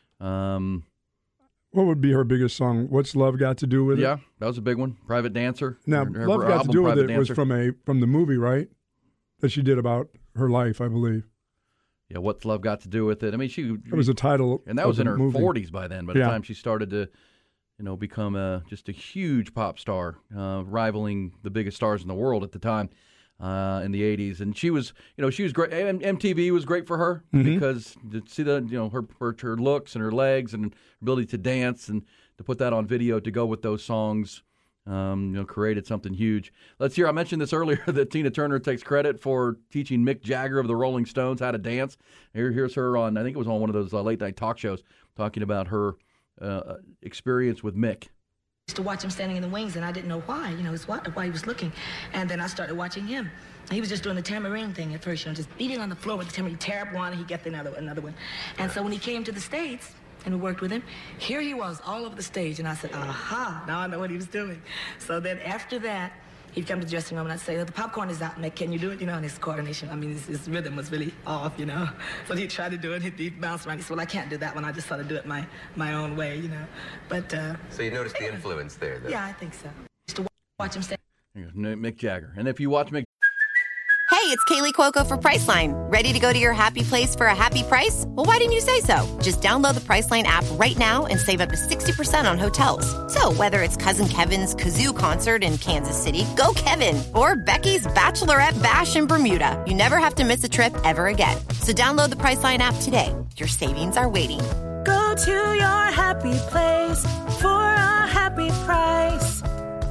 Um, what would be her biggest song? What's Love Got to Do with It? Yeah, that was a big one. Private Dancer. Now, her, her Love Got to Do with Private It was Dancer. from a from the movie, right? That she did about her life, I believe. Yeah, What's Love Got to Do with It? I mean, she. It was the title, and that was in her movie. forties by then. By the yeah. time she started to, you know, become a just a huge pop star, uh, rivaling the biggest stars in the world at the time. Uh, in the eighties, and she was, you know, she was great. M T V was great for her mm-hmm. because to see the, you know, her, her her looks and her legs and her ability to dance and to put that on video to go with those songs, um, you know, created something huge. Let's hear. I mentioned this earlier that Tina Turner takes credit for teaching Mick Jagger of the Rolling Stones how to dance. Here, here's her on. I think it was on one of those uh, late night talk shows talking about her uh, experience with Mick. To watch him standing in the wings, and I didn't know why, you know, it's what, why he was looking. And then I started watching him. He was just doing the tambourine thing at first, you know, just beating on the floor with the tambourine, tear up one, and he'd get another, another one. And so when he came to the States, and we worked with him, here he was all over the stage, and I said, aha, now I know what he was doing. So then after that, he'd come to the dressing room, and I'd say, the popcorn is out, Mick, can you do it? You know, and his coordination, I mean, his, his rhythm was really off, you know. So he'd try to do it, he'd, he'd bounce around. He said, well, I can't do that one, I just sort of do it my, my own way, you know. But, uh... So you noticed the influence there, though? Yeah, I think so. Just to watch him stand. Mick Jagger. And if you watch Mick Hey, it's Kaylee Cuoco for Priceline. Ready to go to your happy place for a happy price? Well, why didn't you say so? Just download the Priceline app right now and save up to sixty percent on hotels. So whether it's Cousin Kevin's Kazoo Concert in Kansas City, go Kevin, or Becky's Bachelorette Bash in Bermuda, you never have to miss a trip ever again. So download the Priceline app today. Your savings are waiting. Go to your happy place for a happy price.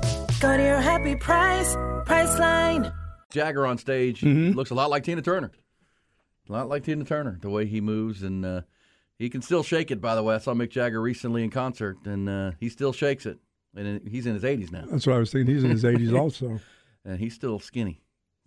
Go to your happy price, Priceline. Jagger on stage mm-hmm. looks a lot like Tina Turner. A lot like Tina Turner, the way he moves, and uh, he can still shake it, by the way. I saw Mick Jagger recently in concert, and uh, he still shakes it. And he's in his eighties now. That's what I was thinking. He's in his eighties also. And he's still skinny.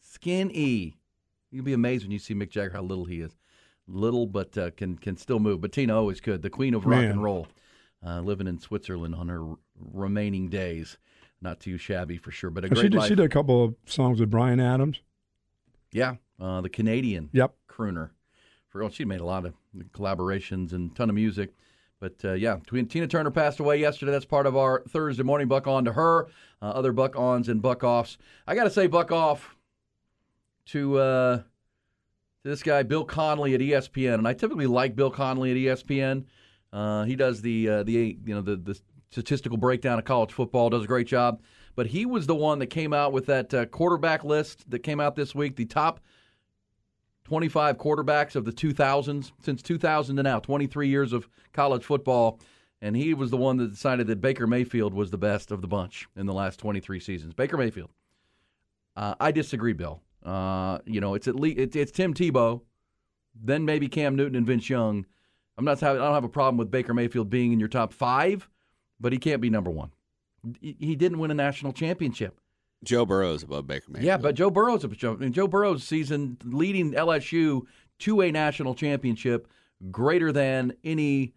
Skinny. You'll be amazed when you see Mick Jagger how little he is. Little, but uh, can can still move. But Tina always could. The queen of rock Man. and roll, uh, living in Switzerland on her r- remaining days. Not too shabby for sure, but a great she did, life. She did a couple of songs with Bryan Adams. Yeah, uh, the Canadian yep. crooner. For well, she made a lot of collaborations and ton of music. But uh, yeah, Tina Turner passed away yesterday. That's part of our Thursday morning buck on to her. Uh, other buck ons and buck offs. I got to say buck off to, uh, to this guy Bill Connelly at E S P N, and I typically like Bill Connelly at E S P N. Uh, he does the uh, the you know the the statistical breakdown of college football, does a great job. But he was the one that came out with that uh, quarterback list that came out this week, the top twenty-five quarterbacks of the two thousands, since two thousand to now, twenty-three years of college football. And he was the one that decided that Baker Mayfield was the best of the bunch in the last twenty-three seasons. Baker Mayfield. Uh, I disagree, Bill. Uh, you know, it's at least it's, it's Tim Tebow, then maybe Cam Newton and Vince Young. I'm not. I don't have a problem with Baker Mayfield being in your top five. But he can't be number one. He didn't win a national championship. Joe Burrow's above Baker Mayfield. Yeah, but Joe Burrow's a I mean, Joe Burrow's season leading L S U to a national championship greater than any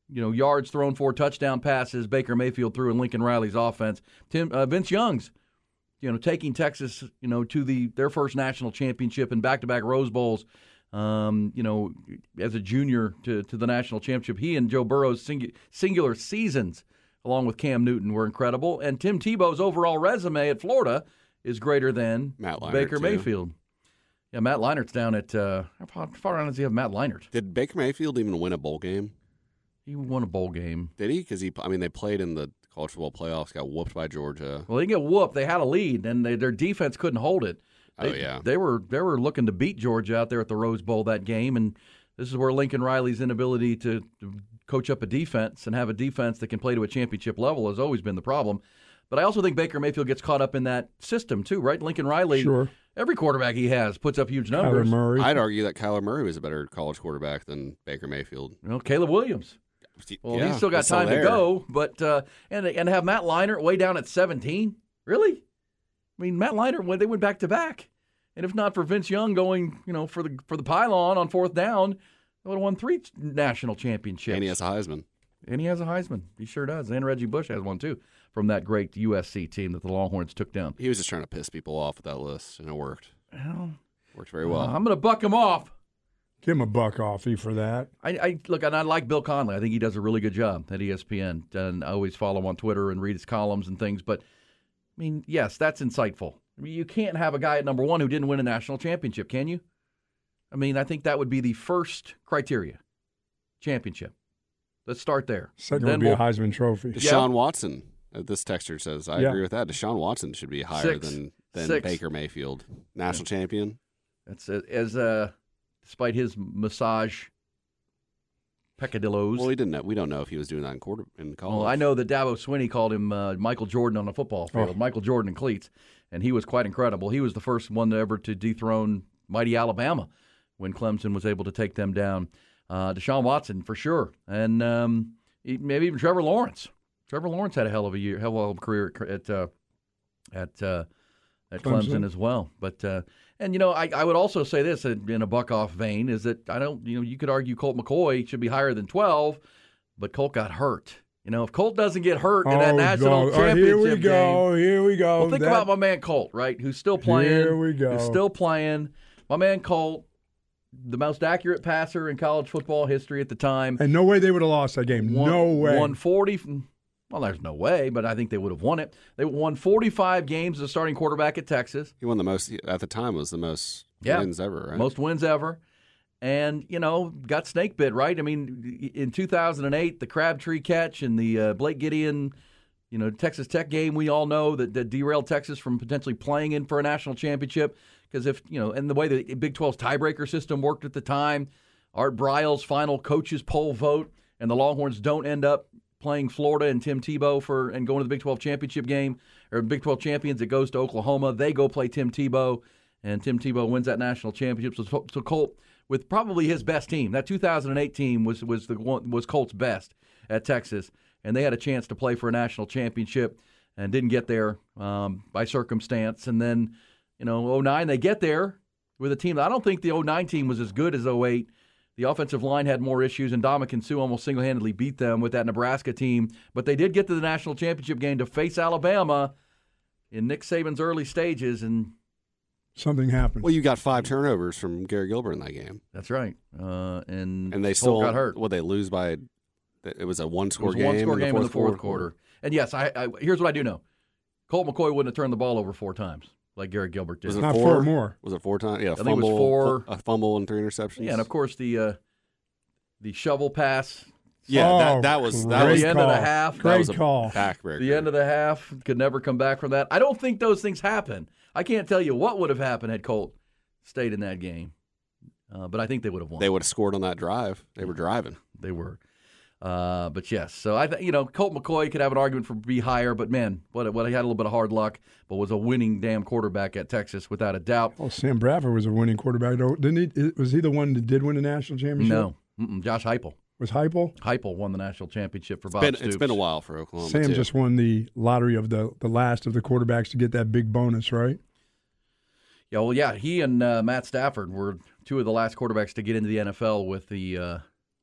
you know, yards thrown for, touchdown passes Baker Mayfield threw in Lincoln Riley's offense. Tim uh, Vince Young's, you know, taking Texas, you know, to the their first national championship and back-to-back Rose Bowls. Um, you know, as a junior to to the national championship, he and Joe Burrow's singu- singular seasons, along with Cam Newton, were incredible. And Tim Tebow's overall resume at Florida is greater than Matt Leinart, Baker too. Mayfield. Yeah, Matt Leinert's down at uh, how far down does he have Matt Leinart? Did Baker Mayfield even win a bowl game? He won a bowl game. Did he? Because he, I mean, they played in the college football playoffs, got whooped by Georgia. Well, they didn't get whooped. They had a lead, and they, their defense couldn't hold it. They, oh yeah, they were they were looking to beat Georgia out there at the Rose Bowl that game, and this is where Lincoln Riley's inability to, to coach up a defense and have a defense that can play to a championship level has always been the problem. But I also think Baker Mayfield gets caught up in that system too, right? Lincoln Riley, sure. Every quarterback he has puts up huge numbers. Kyler Murray. I'd argue that Kyler Murray was a better college quarterback than Baker Mayfield. You know, Caleb Williams. Well, yeah, he's still got time still to go, but uh, and and have Matt Leinart way down at seventeen. Really? I mean, Matt Leinart when they went back to back, and if not for Vince Young going, you know, for the for the pylon on fourth down, they would have won three national championships. And he has a Heisman. And he has a Heisman. He sure does. And Reggie Bush has one too from that great U S C team that the Longhorns took down. He was just trying to piss people off with that list, and it worked. Well, worked very well. Uh, I'm going to buck him off. Give him a buck offie for that. I, I look, and I like Bill Conley. I think he does a really good job at E S P N, and I always follow him on Twitter and read his columns and things. But I mean, yes, that's insightful. I mean, you can't have a guy at number one who didn't win a national championship, can you? I mean, I think that would be the first criteria. Championship. Let's start there. Second then would be we'll, a Heisman Trophy. Deshaun Yep. Watson. Uh, this texter says, I Yeah. agree with that. Deshaun Watson should be higher Six. than than Six. Baker Mayfield, national champion. That's uh, as uh, despite his massage peccadillos. Well, he didn't know. We don't know if he was doing that in quarter in college. Well, I know that Dabo Swinney called him uh, Michael Jordan on the football field, Oh. Michael Jordan in cleats, and he was quite incredible. He was the first one ever to dethrone mighty Alabama when Clemson was able to take them down. Uh, Deshaun Watson, for sure, and um, maybe even Trevor Lawrence. Trevor Lawrence had a hell of a year, hell of a career at uh, at uh, at Clemson. Clemson. as well. But uh, and you know, I, I would also say this in a buck off vein is that I don't, you know, you could argue Colt McCoy should be higher than twelve, but Colt got hurt. You know, if Colt doesn't get hurt in that Oh, national no. championship oh, here we game, go. Here we go. well, think That- about my man Colt, right? Who's still playing? Here we go. Who's still playing? My man Colt, the most accurate passer in college football history at the time. And no way they would have lost that game. Won, no way. Won forty. Well, there's no way, but I think they would have won it. They won forty-five games as a starting quarterback at Texas. He won the most at the time. Was the most Yeah. wins ever, right? Most wins ever. And, you know, got snake bit, right? I mean, in two thousand eight, the Crabtree catch and the uh, Blake Gideon, you know, Texas Tech game, we all know that, that derailed Texas from potentially playing in for a national championship. Because if, you know, and the way the Big twelve's tiebreaker system worked at the time, Art Briles' final coaches poll vote, and the Longhorns don't end up playing Florida and Tim Tebow for and going to the Big twelve championship game, or Big twelve champions, it goes to Oklahoma. They go play Tim Tebow, and Tim Tebow wins that national championship. So, so Colt, with probably his best team, that two thousand eight team was was the one, was Colt's best at Texas, and they had a chance to play for a national championship and didn't get there um, by circumstance. And then, you know, oh nine they get there with a team. I don't think the oh nine team was as good as oh eight. The offensive line had more issues, and Ndamukong Suh almost single-handedly beat them with that Nebraska team. But they did get to the national championship game to face Alabama in Nick Saban's early stages, and something happened. Well, you got five turnovers from Gary Gilbert in that game. That's right. Uh, and and they Colt still got hurt. Well, they lose by. It was a one-score It was a game. one-score in the game in the fourth fourth quarter. And yes, I, I here's what I do know: Colt McCoy wouldn't have turned the ball over four times like Gary Gilbert did. Was it Not four? four more. Was it four times? Yeah, a I think it was fumble, four. a fumble and three interceptions. Yeah, and of course the uh, the shovel pass. Yeah, Oh, that, that was that great was the end call. of the half. Great that was a call. backbreaker. The end of the half could never come back from that. I don't think those things happen. I can't tell you what would have happened had Colt stayed in that game, uh, but I think they would have won. They would have scored on that drive. They were driving. They were. Uh, but yes, so I, th- you know, Colt McCoy could have an argument for be higher, but man, what what he had a little bit of hard luck, but was a winning damn quarterback at Texas without a doubt. Oh, Sam Bradford was a winning quarterback. though. Didn't he? Was he the one that did win the national championship? No, Mm-mm. Josh Heupel. Was Heupel? Heupel won the national championship for Bob Been, Stoops. it's been a while for Oklahoma. Sam too. just won the lottery of the, the last of the quarterbacks to get that big bonus, right? Yeah, well, yeah, he and uh, Matt Stafford were two of the last quarterbacks to get into the N F L with the uh,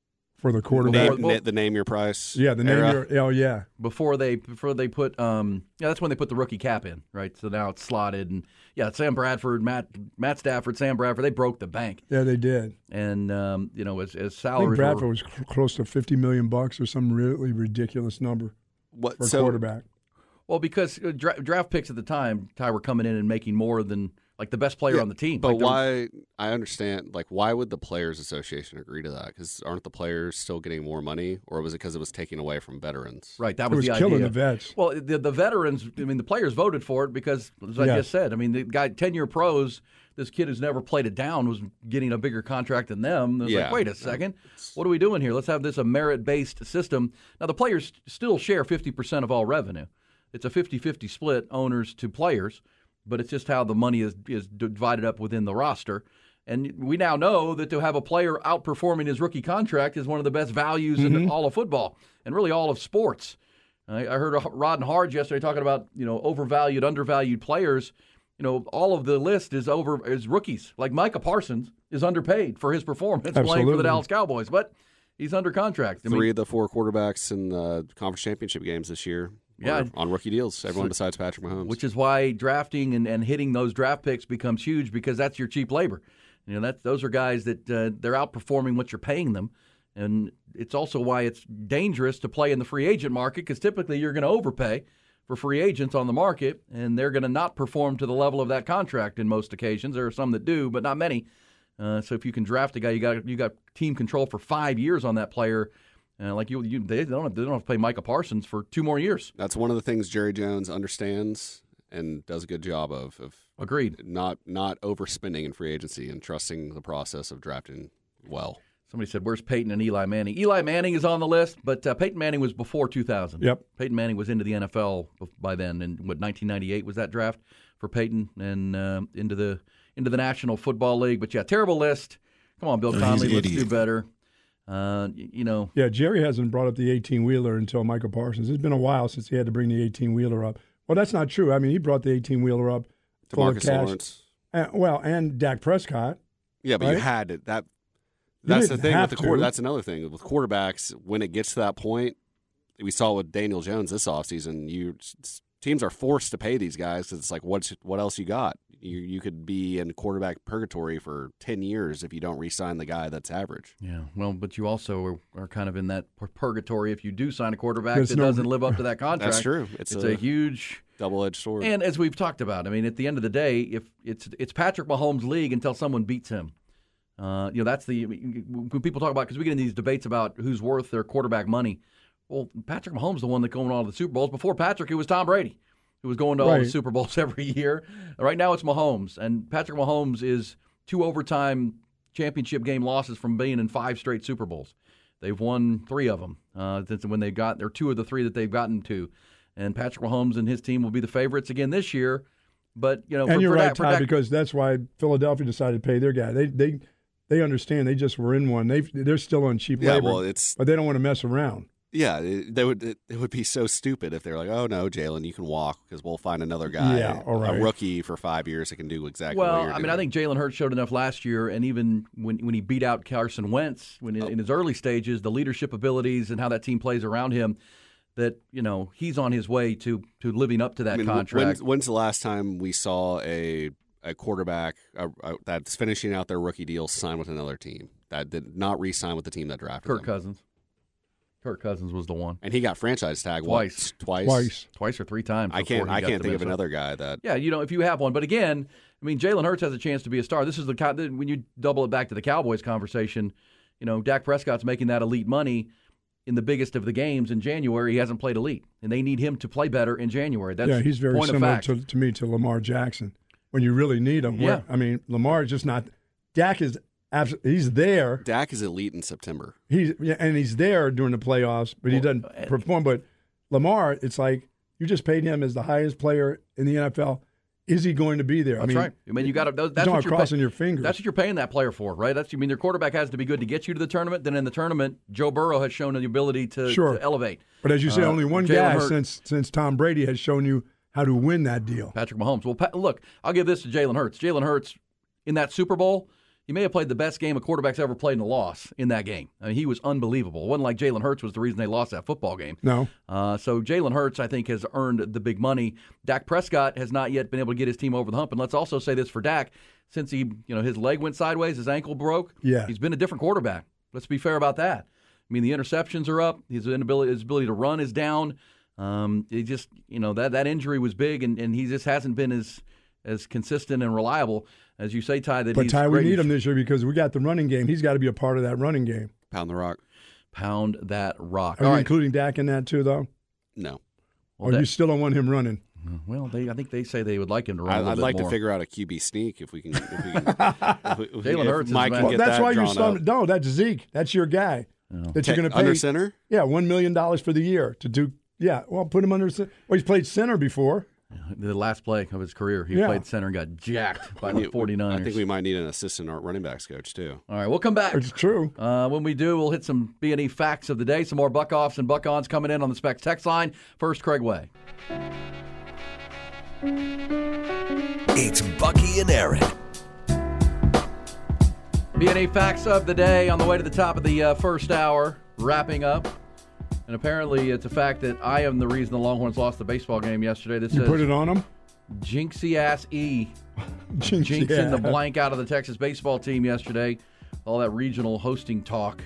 for the quarterback. Name, the name your price. Yeah, the name era. your. Oh yeah. Before they before they put um yeah that's when they put the rookie cap in, right? So now it's slotted, and yeah, Sam Bradford, Matt Matt Stafford, Sam Bradford, they broke the bank. Yeah, they did. And um, you know, as as I think salaries Bradford were, was cl- close to fifty million bucks or some really ridiculous number What for a so, quarterback. well because uh, dra- draft picks at the time, Ty, were coming in and making more than like the best player Yeah, on the team. But Like, there- why? I understand. Like, why would the Players Association agree to that? Because aren't the players still getting more money, or was it because it was taking away from veterans? Right, that It was, was the killing idea. the vets. Well, the the veterans, I mean, the players voted for it because, as I Yes. just said, I mean, the guy ten-year pros, this kid who's never played it down was getting a bigger contract than them. It was Yeah. like, wait a second, what are we doing here? Let's have this a merit-based system. Now, the players still share fifty percent of all revenue. It's a fifty-fifty split, owners to players, but it's just how the money is is divided up within the roster. And we now know that to have a player outperforming his rookie contract is one of the best values Mm-hmm. in all of football and really all of sports. I, I heard Rod and Hard yesterday talking about, you know, overvalued, undervalued players. You know, all of the list is over is rookies. Like Micah Parsons is underpaid for his performance playing for Absolutely. the Dallas Cowboys, but he's under contract. I Three mean, of the four quarterbacks in the conference championship games this year Yeah. were on rookie deals. Everyone besides Patrick Mahomes. which is why drafting and, and hitting those draft picks becomes huge because that's your cheap labor. You know, that those are guys that uh, they're outperforming what you're paying them, and it's also why it's dangerous to play in the free agent market because typically you're going to overpay for free agents on the market, and they're going to not perform to the level of that contract in most occasions. There are some that do, but not many. Uh, so if you can draft a guy, you got you got team control for five years on that player. Uh, like you, you they don't have, they don't have to play Micah Parsons for two more years. That's one of the things Jerry Jones understands and does a good job of. of Agreed. Not not overspending in free agency and trusting the process of drafting well. Somebody said, where's Peyton and Eli Manning? Eli Manning is on the list, but uh, Peyton Manning was before two thousand. Yep. Peyton Manning was into the N F L by then, and what nineteen ninety-eight was that draft for Peyton, and uh, into the into the National Football League. But yeah, terrible list. Come on, Bill No, Conley, he's an let's idiot. do better. Uh, y- you know, Yeah, Jerry hasn't brought up the eighteen-wheeler until Michael Parsons. It's been a while since he had to bring the eighteen-wheeler up. Well, that's not true. I mean, he brought the eighteen-wheeler up full of DeMarcus cash. Lawrence. And, well, and Dak Prescott. Yeah, but you right? had it. That You that's the didn't thing with have the quarter. to. That's another thing with quarterbacks. When it gets to that point, we saw with Daniel Jones this offseason, you teams are forced to pay these guys because it's like, what's what else you got? You you could be in quarterback purgatory for ten years if you don't re-sign the guy that's average. yeah. Well, but you also are, are kind of in that pur- purgatory if you do sign a quarterback There's that no- doesn't live up to that contract. That's true. It's, It's a, a huge. double-edged sword. And as we've talked about, I mean, at the end of the day, if it's it's Patrick Mahomes' league until someone beats him. Uh, you know, that's the when people talk about because we get in these debates about who's worth their quarterback money. Well, Patrick Mahomes is the one that's going to all the Super Bowls. Before Patrick, it was Tom Brady who was going to all the Right. Super Bowls every year. Right now, it's Mahomes, and Patrick Mahomes is two overtime championship game losses from being in five straight Super Bowls. They've won three of them uh, since when they got. They're two of the three that they've gotten to. And Patrick Mahomes and his team will be the favorites again this year. But, you know, And for, you're for right, that, for Ty, that- because that's why Philadelphia decided to pay their guy. They they they understand. They just were in one. They they're still on cheap Yeah, labor. well, it's- but they don't want to mess around. Yeah, it, they would. It, it would be so stupid if they're like, "Oh no, Jalen, you can walk because we'll find another guy, Yeah, all right. a rookie for five years that can do exactly." what well, you're I mean, doing. I think Jalen Hurts showed enough last year, and even when when he beat out Carson Wentz when in, Oh. in his early stages, the leadership abilities and how that team plays around him, that you know he's on his way to to living up to that I mean, contract. When's, when's the last time we saw a a quarterback uh, uh, that's finishing out their rookie deal sign with another team that did not re-sign with the team that drafted Kirk him? Cousins. Kirk Cousins was the one. And he got franchise tag Twice. What, twice, Twice. Twice or three times. I before can't. he I got can't to think of Minnesota. another guy that. Yeah, you know, if you have one. But again, I mean, Jalen Hurts has a chance to be a star. This is the kind when you double it back to the Cowboys conversation. You know, Dak Prescott's making that elite money in the biggest of the games in January. He hasn't played elite, and they need him to play better in January. That's yeah, he's very point of similar fact. to, to me to Lamar Jackson. When you really need him, Yeah. Where- I mean, Lamar is just not. Dak is abs- he's there. Dak is elite in September. He's yeah, and he's there during the playoffs, but he doesn't uh, perform. But Lamar, it's like you just paid him as the highest player in the N F L. Is he going to be there? That's I mean, right. I mean, you got to. That's not what you're crossing pay- your fingers. That's what you're paying that player for, right? That's. I mean, their quarterback has to be good to get you to the tournament. Then in the tournament, Joe Burrow has shown the ability to, Sure. to elevate. But as you say, Uh, only one Jalen guy Hurts- since since Tom Brady has shown you how to win that deal. Patrick Mahomes. Well, pa- look, I'll give this to Jalen Hurts. Jalen Hurts in that Super Bowl, he may have played the best game a quarterback's ever played in a loss in that game. I mean, he was unbelievable. It wasn't like Jalen Hurts was the reason they lost that football game. No. Uh, so Jalen Hurts, I think, has earned the big money. Dak Prescott has not yet been able to get his team over the hump. And let's also say this for Dak. Since he, you know, his leg went sideways, his ankle broke, yeah. he's been a different quarterback. Let's be fair about that. I mean, the interceptions are up. His inability, his ability to run is down. Um, he just, you know, that, that injury was big, and, and he just hasn't been as as consistent and reliable as you say, Ty. That but he's Ty, we great. need him this year because we got the running game. He's got to be a part of that running game. Pound the rock. Pound that rock. Are All you right. including Dak in that too, though? No. Or well, you still don't want him running? Well, they, I think they say they would like him to run. I, a little I'd bit like more. to figure out a Q B sneak if we can. If we can if, Jalen Hurts is Mike the can man. get That's that why you're drawn son. up. No, that's Zeke. That's your guy Oh. that you're going to pay Under center? Yeah, one million dollars for the year to do. Yeah, well, put him under. Well, he's played center before. The last play of his career, he Yeah. played center and got jacked by We- the 49ers. I think we might need an assistant or running backs coach too. All right, we'll come back. It's true. Uh, when we do, we'll hit some B and E facts of the day, some more buck-offs and buck-ons coming in on the Specs text line. First, Craig Way. It's Bucky and Aaron. B and E facts of the day on the way to the top of the uh, first hour, wrapping up. And apparently it's a fact that I am the reason the Longhorns lost the baseball game yesterday. This You says put it on him? Jinxie-ass E. Jinxie Jinxing the ass. blank out of the Texas baseball team yesterday. All that regional hosting talk.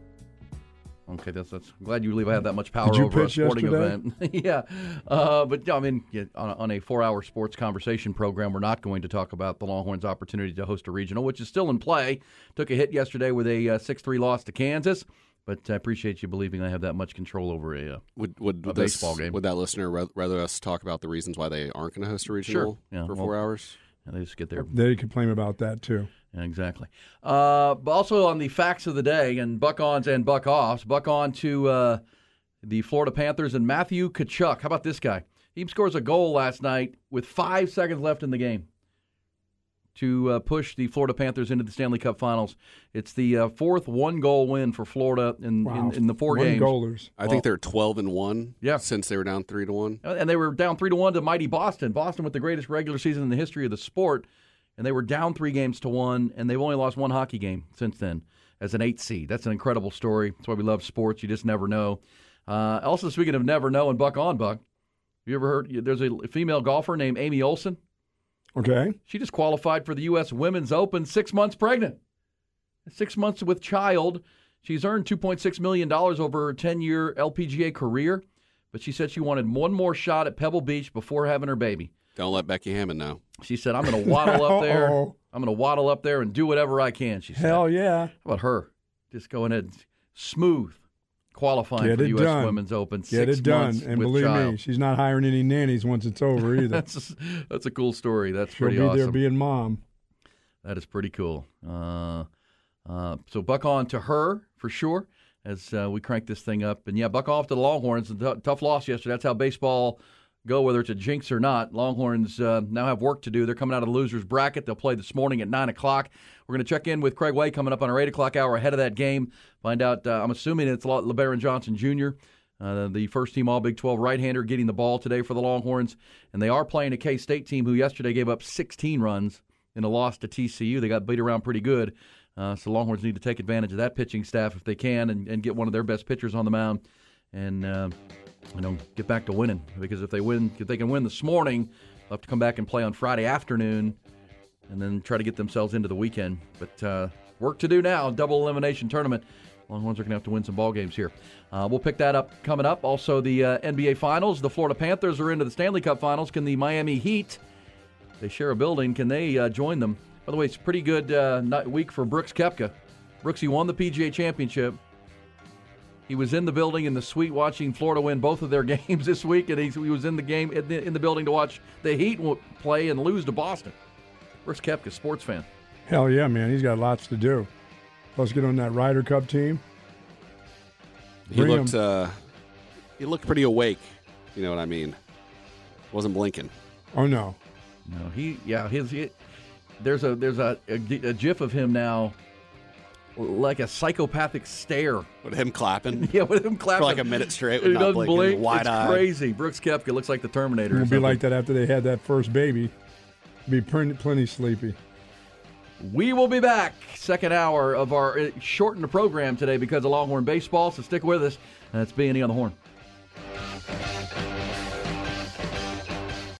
Okay, that's that's. I'm glad you believe I have that much power Did you over a pitch sporting yesterday? event. yeah, uh, but I mean, yeah, on, a, on a four-hour sports conversation program, we're not going to talk about the Longhorns' opportunity to host a regional, which is still in play. Took a hit yesterday with a uh, six three loss to Kansas, but I appreciate you believing I have that much control over a, uh, Would would, a would baseball this, game. Would that listener ra- rather us talk about the reasons why they aren't going to host a regional Sure. Yeah, for well, four hours? Yeah, they just get there. They complain about that too. Yeah, exactly. Uh, but also on the facts of the day and buck-ons and buck-offs, buck-on to uh, the Florida Panthers and Matthew Tkachuk. How about this guy? He scores a goal last night with five seconds left in the game to uh, push the Florida Panthers into the Stanley Cup Finals. It's the uh, fourth one-goal win for Florida in, Wow. in, in the four One games. goalers. I think they're twelve and one. Yeah. Since they were down three to one. And they were down three to one to mighty Boston. Boston with the greatest regular season in the history of the sport. And they were down three games to one, and they've only lost one hockey game since then as an eight seed. That's an incredible story. That's why we love sports. You just never know. Uh, also, speaking of never know and buck on buck, you ever heard there's a female golfer named Amy Olson? Okay. She just qualified for the U S Women's Open six months pregnant. Six months with child. She's earned two point six million dollars over her ten-year L P G A career, but she said she wanted one more shot at Pebble Beach before having her baby. Don't let Becky Hammond know. She said, I'm going to waddle up there. Uh-oh. I'm going to waddle up there and do whatever I can, she said. Hell yeah. How about her? Just going ahead, smooth, qualifying Get for the it U S done. Women's Open. Get six it done. months And with believe child. me, she's not hiring any nannies once it's over either. that's, a, that's a cool story. That's She'll pretty be awesome. there being mom. That is pretty cool. Uh, uh, so buck on to her for sure as uh, we crank this thing up. And, yeah, buck off to the Longhorns. A t- tough loss yesterday. That's how baseball go, whether it's a jinx or not. Longhorns uh, now have work to do. They're coming out of the loser's bracket. They'll play this morning at nine o'clock. We're going to check in with Craig Way coming up on our eight o'clock hour ahead of that game. Find out, uh, I'm assuming it's LeBaron Johnson Junior, uh, the first-team All-Big twelve right-hander, getting the ball today for the Longhorns. And they are playing a K-State team who yesterday gave up sixteen runs in a loss to T C U. They got beat around pretty good. Uh, so Longhorns need to take advantage of that pitching staff if they can and, and get one of their best pitchers on the mound and uh, you know, get back to winning. Because if they win, if they can win this morning, they'll have to come back and play on Friday afternoon and then try to get themselves into the weekend. But uh, work to do now. Double elimination tournament. Longhorns are going to have to win some ball games here. Uh, we'll pick that up coming up. Also, the uh, N B A Finals. The Florida Panthers are into the Stanley Cup Finals. Can the Miami Heat, they share a building, can they uh, join them? By the way, it's a pretty good uh, week for Brooks Koepka. Brooks, he won the P G A Championship. He was in the building in the suite watching Florida win both of their games this week, and he, he was in the game in the, in the building to watch the Heat play and lose to Boston. Brooks Koepka, sports fan. Hell yeah, man. He's got lots to do. Plus, get on that Ryder Cup team. He Bring looked. him. Uh, he looked pretty awake. You know what I mean? Wasn't blinking. Oh no. No, he yeah his. He, there's a there's a, a a gif of him now, like a psychopathic stare. With him clapping. Yeah, with him clapping For like a minute straight with He not doesn't blinking, blink. It's wide-eyed. crazy. Brooks Koepka looks like the Terminator. or It'll be something. like that after they had that first baby. Be plenty, plenty sleepy. We will be back. Second hour of our uh, shortened program today because of Longhorn baseball, so stick with us. That's B and E on the Horn.